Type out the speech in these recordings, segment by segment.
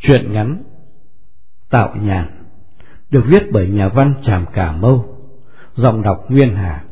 Truyện ngắn Tạo Nhàn được viết bởi nhà văn Tràm Cà Mâu, giọng đọc Nguyên Hà.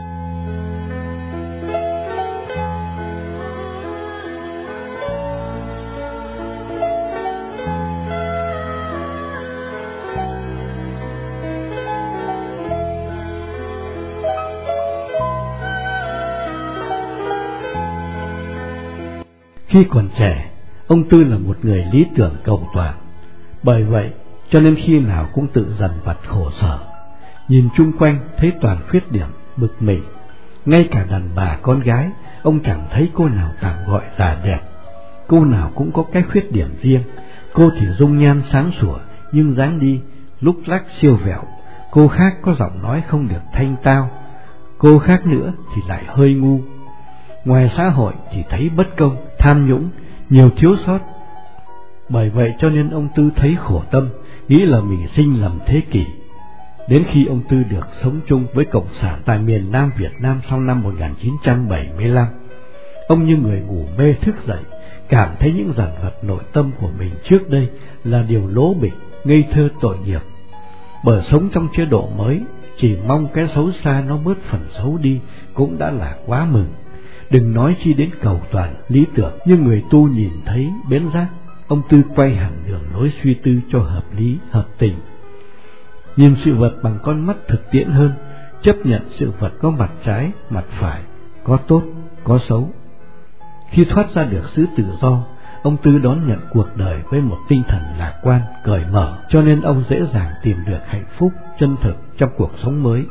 Khi còn trẻ, ông Tư là một người lý tưởng cầu toàn. Bởi vậy cho nên khi nào cũng tự dằn vặt khổ sở. Nhìn chung quanh thấy toàn khuyết điểm, bực mình. Ngay cả đàn bà con gái, ông chẳng thấy cô nào tạm gọi là đẹp. Cô nào cũng có cái khuyết điểm riêng. Cô thì dung nhan sáng sủa, nhưng dáng đi lúc lắc siêu vẹo. Cô khác có giọng nói không được thanh tao. Cô khác nữa thì lại hơi ngu. Ngoài xã hội thì thấy bất công, tham nhũng, nhiều thiếu sót. Bởi vậy cho nên ông Tư thấy khổ tâm, nghĩ là mình sinh lầm thế kỷ. Đến khi ông Tư được sống chung với Cộng sản tại miền Nam Việt Nam sau năm 1975, ông như người ngủ mê thức dậy, cảm thấy những dằn vặt nội tâm của mình trước đây là điều lố bịch, ngây thơ tội nghiệp. Bởi sống trong chế độ mới, chỉ mong cái xấu xa nó bớt phần xấu đi cũng đã là quá mừng. Đừng nói chi đến cầu toàn, lý tưởng như người tu nhìn thấy bến rác. Ông Tư quay hẳn đường lối suy tư cho hợp lý, hợp tình. Nhìn sự vật bằng con mắt thực tiễn hơn, chấp nhận sự vật có mặt trái, mặt phải, có tốt, có xấu. Khi thoát ra được xứ tự do, ông Tư đón nhận cuộc đời với một tinh thần lạc quan, cởi mở, cho nên ông dễ dàng tìm được hạnh phúc chân thực trong cuộc sống mới.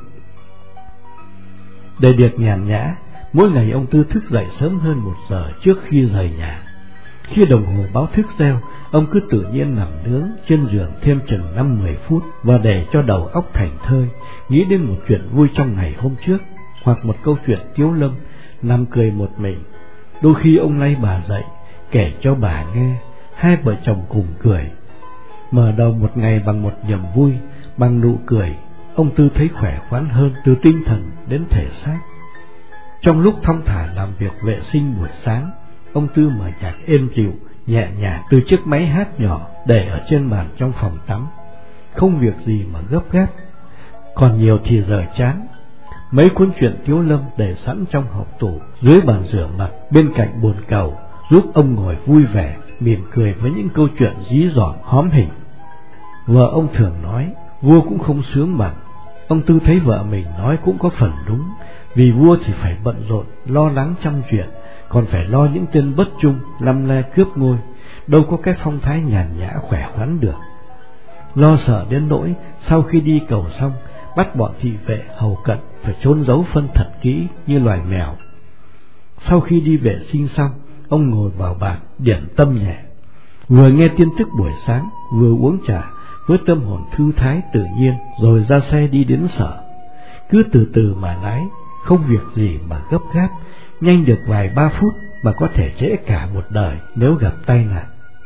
Để được nhàn nhã, mỗi ngày ông Tư thức dậy sớm hơn 1 giờ trước khi rời nhà. Khi đồng hồ báo thức reo, ông cứ tự nhiên nằm nướng trên giường thêm chừng 5-10 phút, và để cho đầu óc thành thơi, nghĩ đến một chuyện vui trong ngày hôm trước, hoặc một câu chuyện tiếu lâm, nằm cười một mình. Đôi khi ông lay bà dậy, kể cho bà nghe, hai vợ chồng cùng cười. Mở đầu một ngày bằng một niềm vui, bằng nụ cười, ông Tư thấy khỏe khoắn hơn từ tinh thần đến thể xác. Trong lúc thong thả làm việc vệ sinh buổi sáng, ông Tư mở nhạc êm dịu, nhẹ nhàng từ chiếc máy hát nhỏ để ở trên bàn trong phòng tắm. Không việc gì mà gấp gáp, còn nhiều thì giờ chán. Mấy cuốn truyện tiếu lâm để sẵn trong hộp tủ dưới bàn rửa mặt bên cạnh bồn cầu, giúp ông ngồi vui vẻ, mỉm cười với những câu chuyện dí dỏm hóm hình. Vợ ông thường nói, vua cũng không sướng bằng. Ông Tư thấy vợ mình nói cũng có phần đúng, vì vua thì phải bận rộn, lo lắng trăm chuyện, còn phải lo những tên bất trung, lăm le cướp ngôi, đâu có cái phong thái nhàn nhã khỏe khoắn được. Lo sợ đến nỗi sau khi đi cầu xong, bắt bọn thị vệ hầu cận phải trốn giấu phân thật kỹ như loài mèo. Sau khi đi vệ sinh xong, ông ngồi vào bàn điểm tâm nhẹ, vừa nghe tin tức buổi sáng, vừa uống trà với tâm hồn thư thái tự nhiên, rồi ra xe đi đến sở. Cứ từ từ mà lái, không việc gì mà gấp gáp, nhanh được vài 3 phút mà có thể trễ cả một đời nếu gặp tai nạn.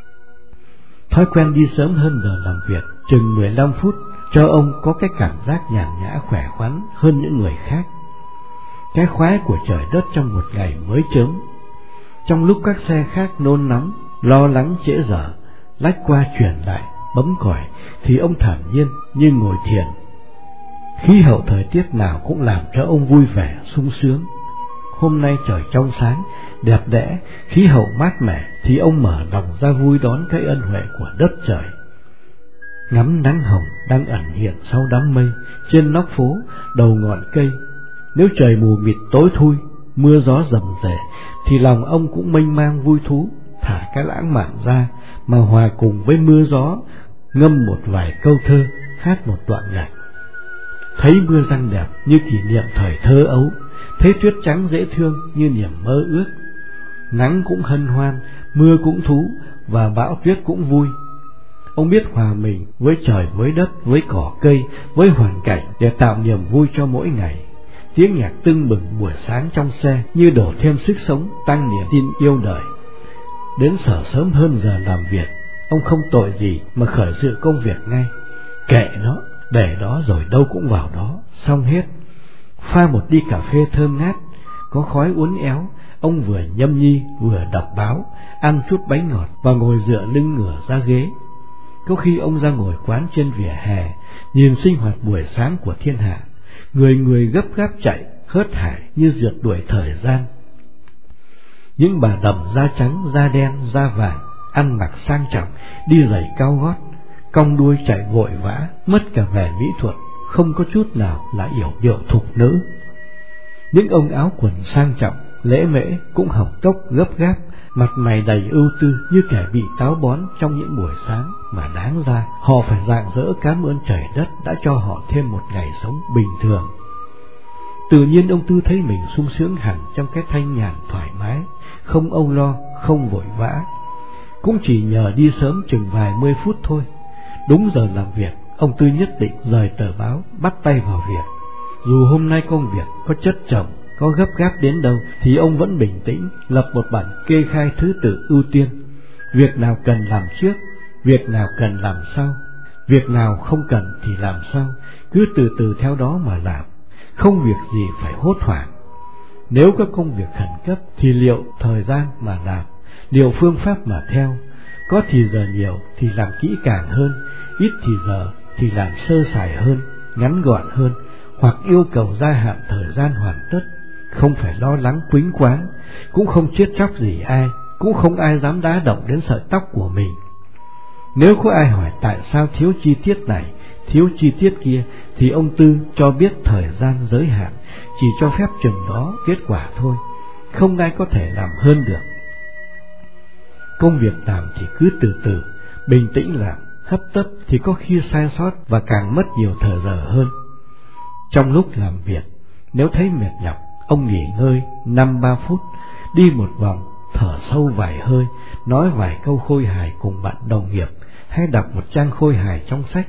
Thói quen đi sớm hơn giờ làm việc chừng 15 phút cho ông có cái cảm giác nhàn nhã khỏe khoắn hơn những người khác. Cái khoái của trời đất trong một ngày mới chớm. Trong lúc các xe khác nôn nóng, lo lắng trễ giờ, lách qua chuyển lại, bấm còi, thì ông thản nhiên như ngồi thiền. Khí hậu thời tiết nào cũng làm cho ông vui vẻ, sung sướng. Hôm nay trời trong sáng, đẹp đẽ, khí hậu mát mẻ, thì ông mở lòng ra vui đón cái ân huệ của đất trời. Ngắm nắng hồng đang ẩn hiện sau đám mây trên nóc phố, đầu ngọn cây. Nếu trời mù mịt tối thui, mưa gió rầm rề, thì lòng ông cũng mênh mang vui thú, thả cái lãng mạn ra mà hòa cùng với mưa gió, ngâm một vài câu thơ, hát một đoạn nhạc. Thấy mưa răng đẹp như kỷ niệm thời thơ ấu, thấy tuyết trắng dễ thương như niềm mơ ước. Nắng cũng hân hoan, mưa cũng thú, và bão tuyết cũng vui. Ông biết hòa mình với trời, với đất, với cỏ cây, với hoàn cảnh để tạo niềm vui cho mỗi ngày. Tiếng nhạc tưng bừng buổi sáng trong xe như đổ thêm sức sống, tăng niềm tin yêu đời. Đến sở sớm hơn giờ làm việc, ông không tội gì mà khởi sự công việc ngay. Kệ nó, để đó rồi đâu cũng vào đó, xong hết. Pha một ly cà phê thơm ngát, có khói uốn éo, ông vừa nhâm nhi vừa đọc báo, ăn chút bánh ngọt và ngồi dựa lưng ngửa ra ghế, Có khi ông ra ngồi quán trên vỉa hè, nhìn sinh hoạt buổi sáng của thiên hạ, người người gấp gáp chạy, hớt hải như rượt đuổi thời gian. Những bà đầm da trắng, da đen, da vàng, ăn mặc sang trọng, đi giày cao gót, cong đuôi chạy vội vã, mất cả vẻ mỹ thuật, không có chút nào là yểu điệu thục nữ. Những ông áo quần sang trọng, lễ mễ cũng học tốc gấp gáp, mặt mày đầy ưu tư như kẻ bị táo bón trong những buổi sáng, mà đáng ra họ phải rạng rỡ cảm ơn trời đất đã cho họ thêm một ngày sống bình thường. Tự nhiên ông Tư thấy mình sung sướng hẳn trong cái thanh nhàn thoải mái, không âu lo, không vội vã. Cũng chỉ nhờ đi sớm chừng vài 10 phút thôi. Đúng giờ làm việc, ông Tư nhất định rời tờ báo, bắt tay vào việc. Dù hôm nay công việc có chất chồng, có gấp gáp đến đâu, thì ông vẫn bình tĩnh, lập một bản kê khai thứ tự ưu tiên. Việc nào cần làm trước, việc nào cần làm sau, việc nào không cần thì làm sau, cứ từ từ theo đó mà làm, không việc gì phải hốt hoảng. Nếu có công việc khẩn cấp thì liệu thời gian mà làm, liệu phương pháp mà theo. Có thì giờ nhiều thì làm kỹ càng hơn, ít thì giờ thì làm sơ sài hơn, ngắn gọn hơn, hoặc yêu cầu gia hạn thời gian hoàn tất. Không phải lo lắng quýnh quáng, cũng không chết chóc gì ai, cũng không ai dám đá động đến sợi tóc của mình. Nếu có ai hỏi tại sao thiếu chi tiết này, thiếu chi tiết kia, thì ông Tư cho biết thời gian giới hạn, chỉ cho phép chừng đó kết quả thôi, không ai có thể làm hơn được. Công việc làm thì cứ từ từ, bình tĩnh làm, hấp tấp thì có khi sai sót và càng mất nhiều thời giờ hơn. Trong lúc làm việc, nếu thấy mệt nhọc, ông nghỉ ngơi 5-3 phút, đi một vòng, thở sâu vài hơi, nói vài câu khôi hài cùng bạn đồng nghiệp, hay đọc một trang khôi hài trong sách.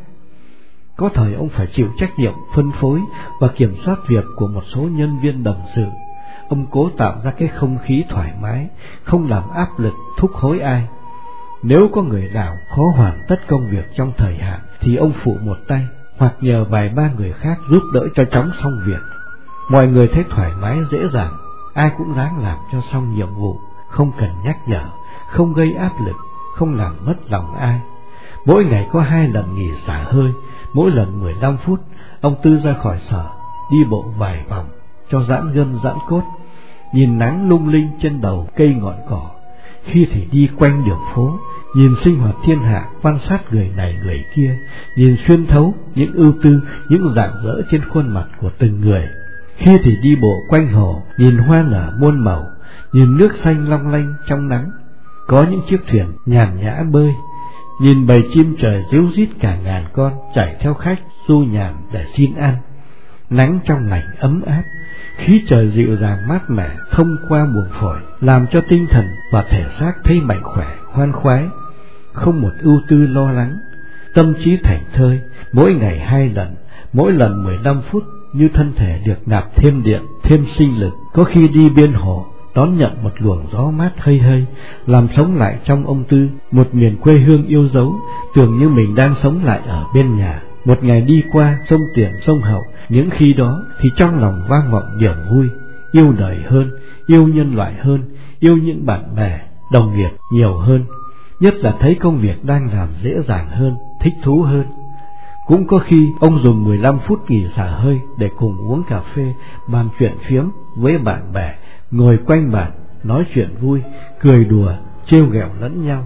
Có thời ông phải chịu trách nhiệm phân phối và kiểm soát việc của một số nhân viên đồng sự. Ông cố tạo ra cái không khí thoải mái, không làm áp lực thúc hối ai. Nếu có người nào khó hoàn tất công việc trong thời hạn thì ông phụ một tay, hoặc nhờ vài ba người khác giúp đỡ cho chóng xong việc. Mọi người thấy thoải mái dễ dàng, ai cũng ráng làm cho xong nhiệm vụ, không cần nhắc nhở, không gây áp lực, không làm mất lòng ai. Mỗi ngày có 2 lần nghỉ xả hơi, mỗi lần 15 phút. Ông Tư ra khỏi sở, đi bộ vài vòng cho giãn gân giãn cốt, nhìn nắng lung linh trên đầu cây ngọn cỏ. Khi thì đi quanh đường phố, nhìn sinh hoạt thiên hạ, quan sát người này người kia, nhìn xuyên thấu những ưu tư, những rạng rỡ trên khuôn mặt của từng người. Khi thì đi bộ quanh hồ, nhìn hoa nở muôn màu, nhìn nước xanh long lanh trong nắng. Có những chiếc thuyền nhàn nhã bơi, nhìn bầy chim trời ríu rít cả ngàn con chạy theo khách du nhàn để xin ăn. Nắng trong lành ấm áp, khí trời dịu dàng mát mẻ thông qua buồng phổi, làm cho tinh thần và thể xác thấy mạnh khỏe, khoan khoái, không một ưu tư lo lắng. Tâm trí thảnh thơi, mỗi ngày 2 lần, mỗi lần 15 phút, như thân thể được nạp thêm điện, thêm sinh lực. Có khi đi bên hồ, đón nhận một luồng gió mát hơi hơi, làm sống lại trong ông Tư một miền quê hương yêu dấu, tưởng như mình đang sống lại ở bên nhà. Một ngày đi qua sông Tiền sông Hậu, những khi đó thì trong lòng vang vọng niềm vui, yêu đời hơn, yêu nhân loại hơn, yêu những bạn bè, đồng nghiệp nhiều hơn. Nhất là thấy công việc đang làm dễ dàng hơn, thích thú hơn. Cũng có khi ông dùng 15 phút nghỉ xả hơi để cùng uống cà phê, bàn chuyện phiếm với bạn bè, ngồi quanh bàn, nói chuyện vui, cười đùa, trêu ghẹo lẫn nhau.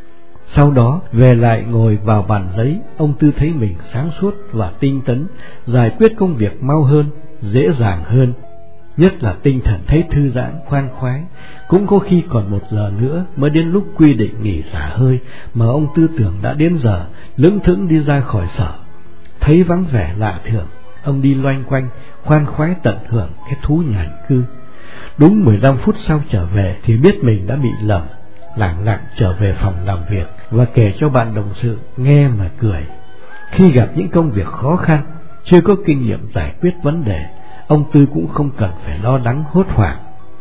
Sau đó về lại ngồi vào bàn giấy, ông Tư thấy mình sáng suốt và tinh tấn, giải quyết công việc mau hơn, dễ dàng hơn. Nhất là tinh thần thấy thư giãn, khoan khoái. Cũng có khi còn 1 giờ nữa mới đến lúc quy định nghỉ xả hơi, mà ông Tư tưởng đã đến giờ, lững thững đi ra khỏi sở. Thấy vắng vẻ lạ thường, ông đi loanh quanh, khoan khoái tận hưởng cái thú nhàn cư. Đúng 15 phút sau trở về thì biết mình đã bị lầm, lẳng lặng trở về phòng làm việc và kể cho bạn đồng sự nghe mà cười. Khi gặp những công việc khó khăn, chưa có kinh nghiệm giải quyết vấn đề, ông Tư cũng không cần phải lo lắng hốt hoảng.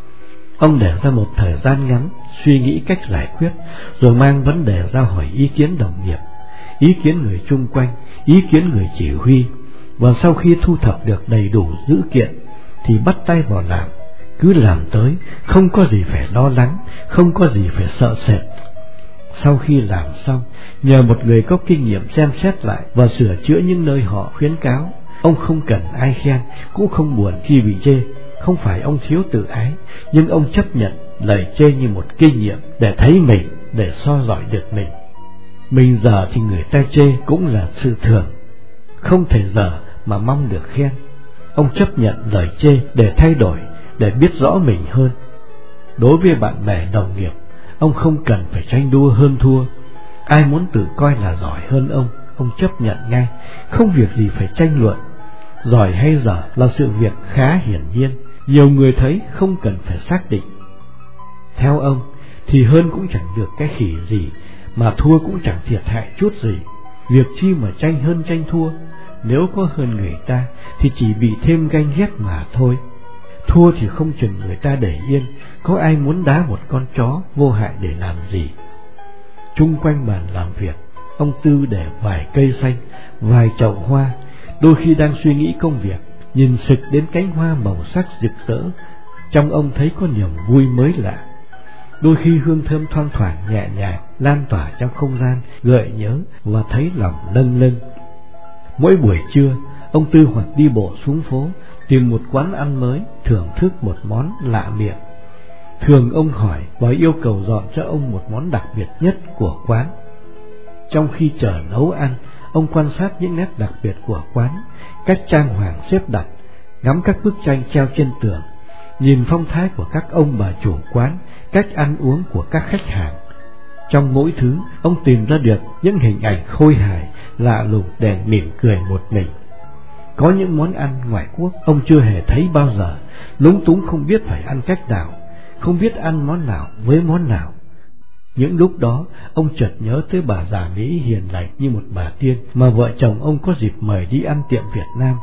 Ông để ra một thời gian ngắn suy nghĩ cách giải quyết, rồi mang vấn đề ra hỏi ý kiến đồng nghiệp, ý kiến người chung quanh, ý kiến người chỉ huy. Và sau khi thu thập được đầy đủ dữ kiện thì bắt tay vào làm. Cứ làm tới, không có gì phải lo lắng, không có gì phải sợ sệt. Sau khi làm xong, nhờ một người có kinh nghiệm xem xét lại và sửa chữa những nơi họ khuyến cáo. Ông không cần ai khen, cũng không buồn khi bị chê. Không phải ông thiếu tự ái, nhưng ông chấp nhận lời chê như một kinh nghiệm để thấy mình, để so dọi được mình. Mình dở thì người ta chê cũng là sự thường, không thể dở mà mong được khen. Ông chấp nhận lời chê để thay đổi, để biết rõ mình hơn. Đối với bạn bè đồng nghiệp, ông không cần phải tranh đua hơn thua. Ai muốn tự coi là giỏi hơn ông chấp nhận ngay, không việc gì phải tranh luận. Giỏi hay dở là sự việc khá hiển nhiên, nhiều người thấy không cần phải xác định. Theo ông thì hơn cũng chẳng được cái khỉ gì, mà thua cũng chẳng thiệt hại chút gì. Việc chi mà tranh hơn tranh thua, nếu có hơn người ta thì chỉ bị thêm ganh ghét mà thôi. Thua thì không chừng người ta để yên, có ai muốn đá một con chó vô hại để làm gì. Chung quanh bàn làm việc, ông Tư để vài cây xanh, vài chậu hoa. Đôi khi đang suy nghĩ công việc, nhìn sực đến cánh hoa màu sắc rực rỡ, trong ông thấy có niềm vui mới lạ. Đôi khi hương thơm thoang thoảng nhẹ nhàng lan tỏa trong không gian, gợi nhớ và thấy lòng lâng lâng. Mỗi buổi trưa, ông Tư hoặc đi bộ xuống phố, tìm một quán ăn mới, thưởng thức một món lạ miệng. Thường ông hỏi và yêu cầu dọn cho ông một món đặc biệt nhất của quán. Trong khi chờ nấu ăn, ông quan sát những nét đặc biệt của quán, cách trang hoàng xếp đặt, ngắm các bức tranh treo trên tường, nhìn phong thái của các ông bà chủ quán, cách ăn uống của các khách hàng. Trong mỗi thứ, ông tìm ra được những hình ảnh khôi hài, lạ lùng để mỉm cười một mình. Có những món ăn ngoại quốc ông chưa hề thấy bao giờ, lúng túng không biết phải ăn cách nào, không biết ăn món nào với món nào. Những lúc đó, ông chợt nhớ tới bà già Mỹ hiền lành như một bà tiên mà vợ chồng ông có dịp mời đi ăn tiệm Việt Nam.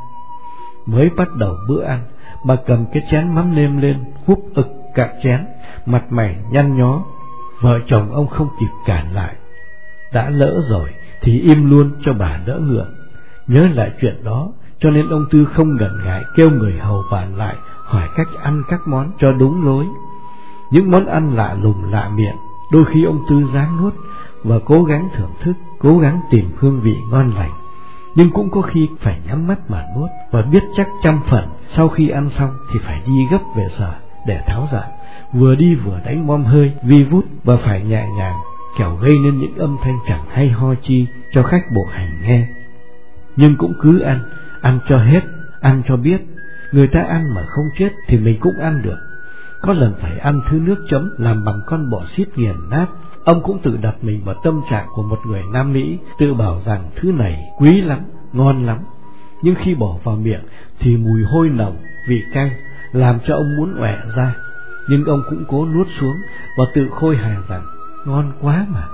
Mới bắt đầu bữa ăn, bà cầm cái chén mắm nêm lên, húp ực cạn chén, mặt mày nhăn nhó. Vợ chồng ông không kịp cản lại. Đã lỡ rồi thì im luôn cho bà đỡ ngượng. Nhớ lại chuyện đó, cho nên ông Tư không ngần ngại kêu người hầu bàn lại, hỏi cách ăn các món cho đúng lối. Những món ăn lạ lùng lạ miệng, đôi khi ông Tư ráng nuốt và cố gắng thưởng thức, cố gắng tìm hương vị ngon lành. Nhưng cũng có khi phải nhắm mắt mà nuốt và biết chắc 100% sau khi ăn xong thì phải đi gấp về sở để tháo dại, vừa đi vừa đánh bom hơi vi vút và phải nhẹ nhàng, kẻo gây nên những âm thanh chẳng hay ho chi cho khách bộ hành nghe. Nhưng cũng cứ ăn cho hết, ăn cho biết. Người ta ăn mà không chết thì mình cũng ăn được. Có lần phải ăn thứ nước chấm làm bằng con bọ xít nghiền nát. Ông cũng tự đặt mình vào tâm trạng của một người Nam Mỹ, tự bảo rằng thứ này quý lắm, ngon lắm. Nhưng khi bỏ vào miệng thì mùi hôi nồng, vị cay, làm cho ông muốn ọe ra. Nhưng ông cũng cố nuốt xuống và tự khôi hài rằng ngon quá mà.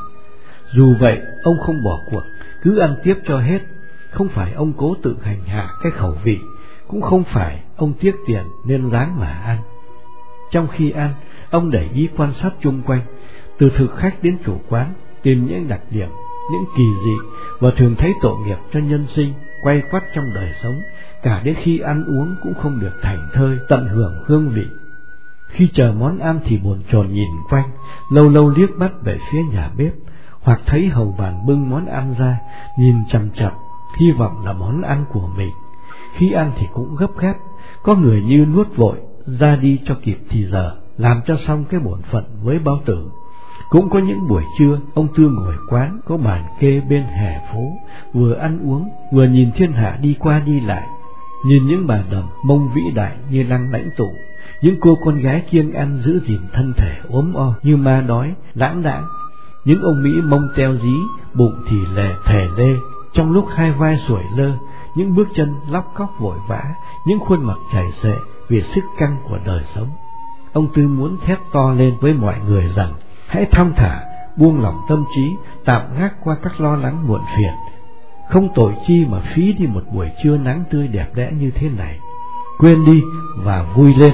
Dù vậy, ông không bỏ cuộc, cứ ăn tiếp cho hết. Không phải ông cố tự hành hạ cái khẩu vị, cũng không phải ông tiếc tiền nên ráng mà ăn. Trong khi ăn, ông để ý quan sát chung quanh, từ thực khách đến chủ quán, tìm những đặc điểm, những kỳ dị và thường thấy tội nghiệp cho nhân sinh quay quắt trong đời sống, cả đến khi ăn uống cũng không được thảnh thơi tận hưởng hương vị. Khi chờ món ăn thì bồn chồn nhìn quanh, lâu lâu liếc mắt về phía nhà bếp, hoặc thấy hầu bàn bưng món ăn ra, nhìn chằm chằm, hy vọng là món ăn của mình. Khi ăn thì cũng gấp gáp, có người như nuốt vội, ra đi cho kịp thì giờ, làm cho xong cái bổn phận với bao tử. Cũng có những buổi trưa, ông Tư ngồi quán có bàn kê bên hè phố, vừa ăn uống, vừa nhìn thiên hạ đi qua đi lại, nhìn những bà đầm mông vĩ đại như Lăng Lãnh Tụ, những cô con gái kiêng ăn giữ gìn thân thể ốm o như ma đói, lãng đãng, những ông Mỹ mông teo dí, bụng thì thề lê, trong lúc hai vai xuổi lơ, những bước chân lóc cóc vội vã, những khuôn mặt chảy xệ vì sức căng của đời sống. Ông Tư muốn thét to lên với mọi người rằng hãy thong thả, buông lỏng tâm trí, tạm gác qua các lo lắng muộn phiền. Không tội chi mà phí đi một buổi trưa nắng tươi đẹp đẽ như thế này. Quên đi và vui lên.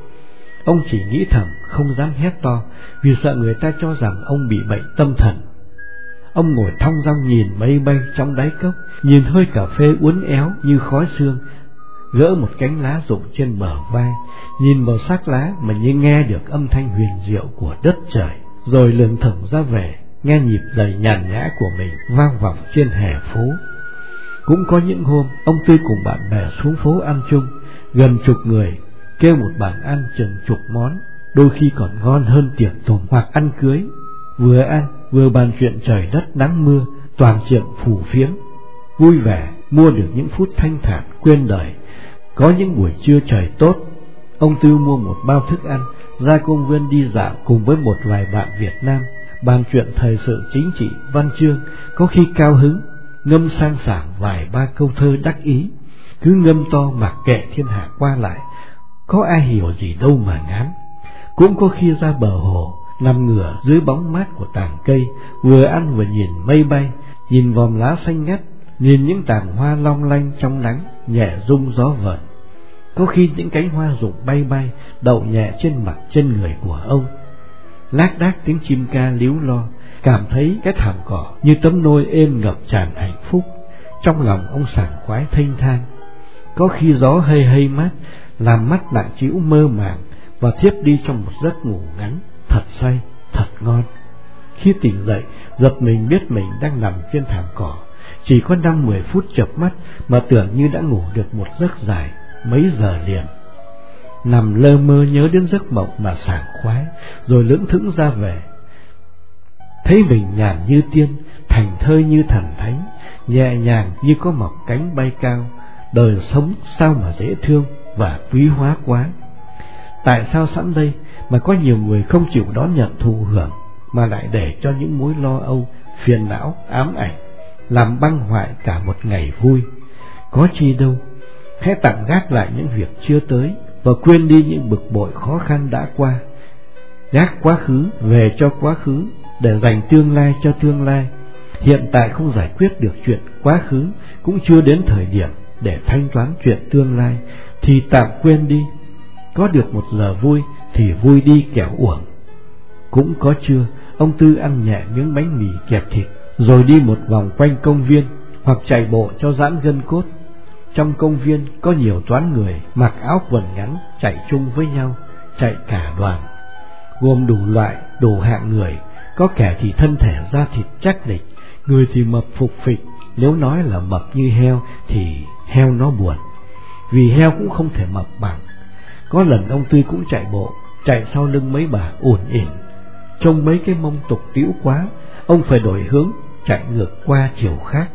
Ông chỉ nghĩ thầm, không dám hét to, vì sợ người ta cho rằng ông bị bệnh tâm thần. Ông ngồi thong dong nhìn mây bay trong đáy cốc, nhìn hơi cà phê uốn éo như khói sương, gỡ một cánh lá rụng trên bờ vai, nhìn vào xác lá mà như nghe được âm thanh huyền diệu của đất trời, rồi lượn thởng ra về, nghe nhịp giày nhàn nhã của mình vang vọng trên hè phố. Cũng có những hôm ông Tư cùng bạn bè xuống phố ăn chung, gần chục người kêu một bàn ăn chừng chục món, đôi khi còn ngon hơn tiệc tùng hoặc ăn cưới. Vừa ăn vừa bàn chuyện trời đất nắng mưa, toàn chuyện phù phiếm, vui vẻ mua được những phút thanh thản quên đời. Có những buổi trưa trời tốt, ông Tư mua một bao thức ăn, ra công viên đi dạo cùng với một vài bạn Việt Nam, bàn chuyện thời sự chính trị, văn chương, có khi cao hứng, ngâm sang sảng vài ba câu thơ đắc ý, cứ ngâm to mặc kệ thiên hạ qua lại, có ai hiểu gì đâu mà ngán. Cũng có khi ra bờ hồ, nằm ngửa dưới bóng mát của tàng cây, vừa ăn vừa nhìn mây bay, nhìn vòm lá xanh ngắt, nhìn những tàn hoa long lanh trong nắng, nhẹ rung gió vợn. Có khi những cánh hoa rụng bay bay, đậu nhẹ trên mặt chân người của ông. Lác đác tiếng chim ca líu lo, cảm thấy cái thảm cỏ như tấm nôi êm ngập tràn hạnh phúc. Trong lòng ông sảng khoái thênh thang. Có khi gió hơi hơi mát, làm mắt nặng trĩu mơ màng, và thiếp đi trong một giấc ngủ ngắn, thật say, thật ngon. Khi tỉnh dậy, giật mình biết mình đang nằm trên thảm cỏ, chỉ có 5-10 phút chợp mắt mà tưởng như đã ngủ được một giấc dài, mấy giờ liền. Nằm lơ mơ nhớ đến giấc mộng mà sảng khoái, rồi lững thững ra về. Thấy mình nhàn như tiên, thành thơi như thần thánh, nhẹ nhàng như có mọc cánh bay cao. Đời sống sao mà dễ thương và quý hóa quá. Tại sao sẵn đây mà có nhiều người không chịu đón nhận thụ hưởng, mà lại để cho những mối lo âu, phiền não, ám ảnh làm băng hoại cả một ngày vui? Có chi đâu, hãy tạm gác lại những việc chưa tới và quên đi những bực bội khó khăn đã qua. Gác quá khứ về cho quá khứ, để dành tương lai cho tương lai. Hiện tại không giải quyết được chuyện quá khứ, cũng chưa đến thời điểm để thanh toán chuyện tương lai, thì tạm quên đi. Có được một giờ vui thì vui đi kẻo uổng. Cũng có trưa, ông Tư ăn nhẹ miếng bánh mì kẹp thịt, rồi đi một vòng quanh công viên, hoặc chạy bộ cho giãn gân cốt. Trong công viên có nhiều toán người mặc áo quần ngắn chạy chung với nhau, chạy cả đoàn, gồm đủ loại, đủ hạng người. Có kẻ thì thân thể da thịt chắc địch, người thì mập phục phịch. Nếu nói là mập như heo thì heo nó buồn, vì heo cũng không thể mập bằng. Có lần ông Tư cũng chạy bộ, chạy sau lưng mấy bà ủn ỉn, trông mấy cái mông tục tĩu quá, ông phải đổi hướng, chạy ngược qua chiều khác.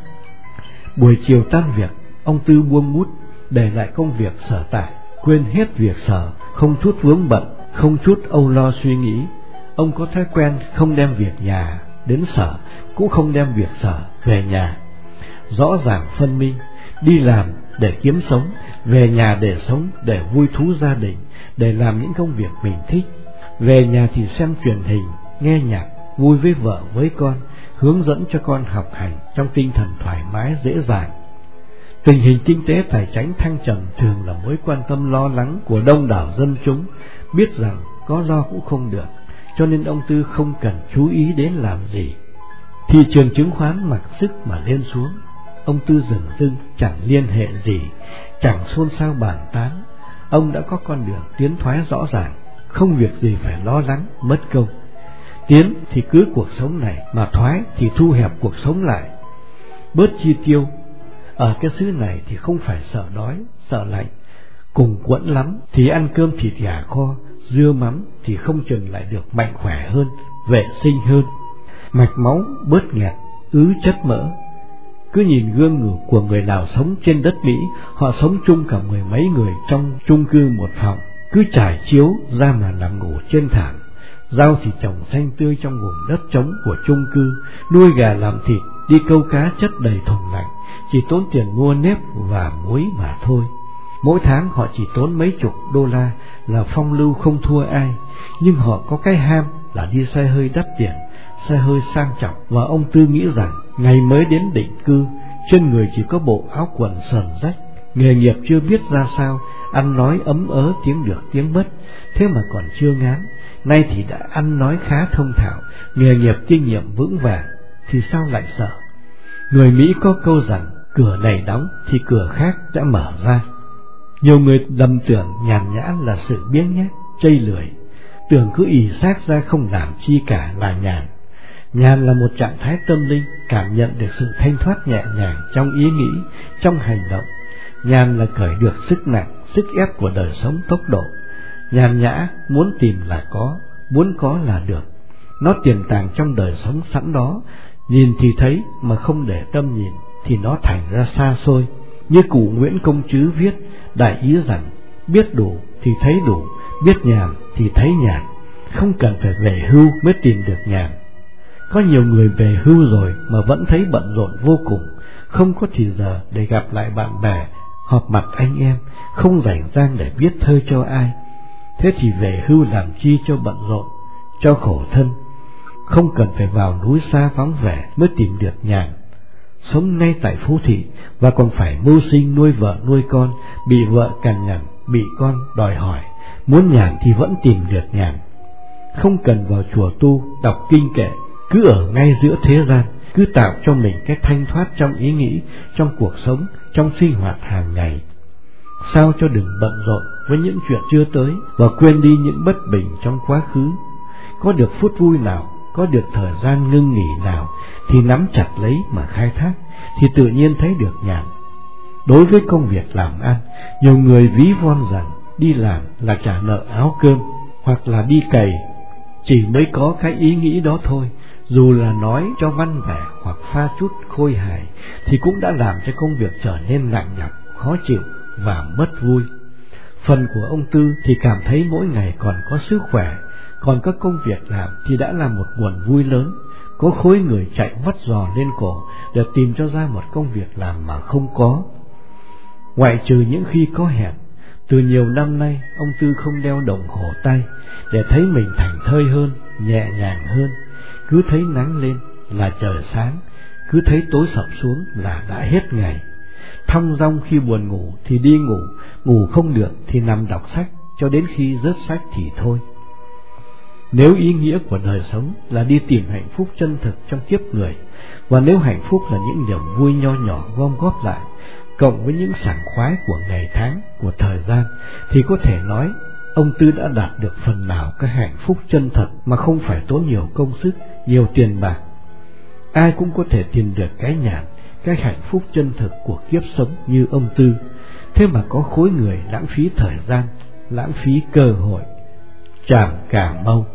Buổi chiều tan việc, ông Tư buông bút, để lại công việc sở tại, quên hết việc sở, không chút vướng bận, không chút âu lo suy nghĩ. Ông có thói quen không đem việc nhà đến sở, cũng không đem việc sở về nhà. Rõ ràng phân minh, đi làm để kiếm sống, về nhà để sống, để vui thú gia đình, để làm những công việc mình thích. Về nhà thì xem truyền hình, nghe nhạc, vui với vợ với con, hướng dẫn cho con học hành trong tinh thần thoải mái dễ dàng. Tình hình kinh tế tài chánh thăng trầm thường là mối quan tâm lo lắng của đông đảo dân chúng. Biết rằng có lo cũng không được, cho nên ông Tư không cần chú ý đến làm gì. Thị trường chứng khoán mặc sức mà lên xuống, ông Tư dửng dưng chẳng liên hệ gì, chẳng xôn xao bàn tán. Ông đã có con đường tiến thoái rõ ràng, không việc gì phải lo lắng mất công. Tiến thì cứ cuộc sống này, mà thoái thì thu hẹp cuộc sống lại. Bớt chi tiêu. Ở cái xứ này thì không phải sợ đói, sợ lạnh, cùng quẫn lắm thì ăn cơm thịt gà kho, dưa mắm thì không chừng lại được mạnh khỏe hơn, vệ sinh hơn. Mạch máu bớt nghẹt, ứ chất mỡ. Cứ nhìn gương ngủ của người nào sống trên đất Mỹ, họ sống chung cả 10 mấy người trong chung cư một phòng, cứ trải chiếu ra mà nằm ngủ trên thảm. Rau thì trồng xanh tươi trong vùng đất trống của chung cư, nuôi gà làm thịt, đi câu cá chất đầy thùng lạnh, chỉ tốn tiền mua nếp và muối mà thôi. Mỗi tháng họ chỉ tốn mấy chục đô la là phong lưu không thua ai, nhưng họ có cái ham là đi xe hơi đắt tiền, xe hơi sang trọng. Và ông Tư nghĩ rằng ngày mới đến định cư, trên người chỉ có bộ áo quần sờn rách, nghề nghiệp chưa biết ra sao, ăn nói ấm ớ tiếng được tiếng mất, thế mà còn chưa ngán. Nay thì đã ăn nói khá thông thạo, nghề nghiệp kinh nghiệm vững vàng, thì sao lại sợ? Người Mỹ có câu rằng cửa này đóng thì cửa khác sẽ mở ra. Nhiều người lầm tưởng nhàn nhã là sự biếng nhác, chây lười, tưởng cứ ì xác ra không làm chi cả là nhàn. Nhàn là một trạng thái tâm linh, cảm nhận được sự thanh thoát nhẹ nhàng trong ý nghĩ, trong hành động. Nhàn là cởi được sức nặng, sức ép của đời sống tốc độ. Nhàn nhã, muốn tìm là có, muốn có là được. Nó tiềm tàng trong đời sống sẵn đó, nhìn thì thấy mà không để tâm nhìn thì nó thành ra xa xôi. Như cụ Nguyễn Công Trứ viết, đại ý rằng biết đủ thì thấy đủ, biết nhàn thì thấy nhàn, không cần phải về hưu mới tìm được nhàn. Có nhiều người về hưu rồi mà vẫn thấy bận rộn vô cùng, không có thì giờ để gặp lại bạn bè, họp mặt anh em, không rảnh rang để viết thơ cho ai. Thế thì về hưu làm chi cho bận rộn, cho khổ thân. Không cần phải vào núi xa vắng vẻ mới tìm được nhàn. Sống ngay tại phố thị và còn phải mưu sinh nuôi vợ nuôi con, bị vợ cằn nhằn, bị con đòi hỏi, muốn nhàn thì vẫn tìm được nhàn. Không cần vào chùa tu, đọc kinh kệ, cứ ở ngay giữa thế gian, cứ tạo cho mình cái thanh thoát trong ý nghĩ, trong cuộc sống, trong sinh hoạt hàng ngày. Sao cho đừng bận rộn với những chuyện chưa tới và quên đi những bất bình trong quá khứ. Có được phút vui nào, có được thời gian ngưng nghỉ nào thì nắm chặt lấy mà khai thác, thì tự nhiên thấy được nhàn. Đối với công việc làm ăn, nhiều người ví von rằng đi làm là trả nợ áo cơm hoặc là đi cày, chỉ mới có cái ý nghĩ đó thôi. Dù là nói cho văn vẻ hoặc pha chút khôi hài thì cũng đã làm cho công việc trở nên nặng nhọc, khó chịu và mất vui. Phần của ông Tư thì cảm thấy mỗi ngày còn có sức khỏe, còn có công việc làm thì đã là một nguồn vui lớn. Có khối người chạy vắt giò lên cổ để tìm cho ra một công việc làm mà không có. Ngoại trừ những khi có hẹn, từ nhiều năm nay ông Tư không đeo đồng hồ tay để thấy mình thảnh thơi hơn, nhẹ nhàng hơn. Cứ thấy nắng lên là trời sáng, cứ thấy tối sập xuống là đã hết ngày. Thong dong khi buồn ngủ thì đi ngủ, ngủ không được thì nằm đọc sách cho đến khi rớt sách thì thôi. Nếu ý nghĩa của đời sống là đi tìm hạnh phúc chân thực trong kiếp người, và nếu hạnh phúc là những niềm vui nho nhỏ gom góp lại, cộng với những sảng khoái của ngày tháng, của thời gian, thì có thể nói ông Tư đã đạt được phần nào cái hạnh phúc chân thật mà không phải tốn nhiều công sức, nhiều tiền bạc. Ai cũng có thể tìm được cái nhàn, cái hạnh phúc chân thực của kiếp sống như ông Tư. Thế mà có khối người lãng phí thời gian, lãng phí cơ hội. Tràm Cà Mau.